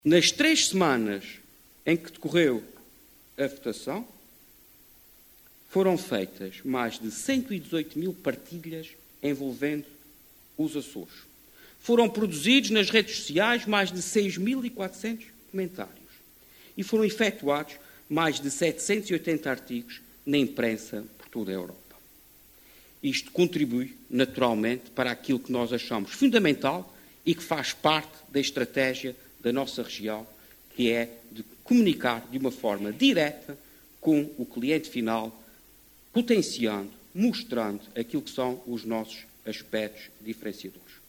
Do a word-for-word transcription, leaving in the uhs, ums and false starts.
Nas três semanas em que decorreu a votação, foram feitas mais de cento e dezoito mil partilhas envolvendo os Açores. Foram produzidos nas redes sociais mais de seis mil e quatrocentos comentários. E foram efetuados mais de setecentos e oitenta artigos na imprensa por toda a Europa. Isto contribui, naturalmente, para aquilo que nós achamos fundamental e que faz parte da estratégia da nossa região, que é de comunicar de uma forma direta com o cliente final, potenciando, mostrando aquilo que são os nossos aspectos diferenciadores.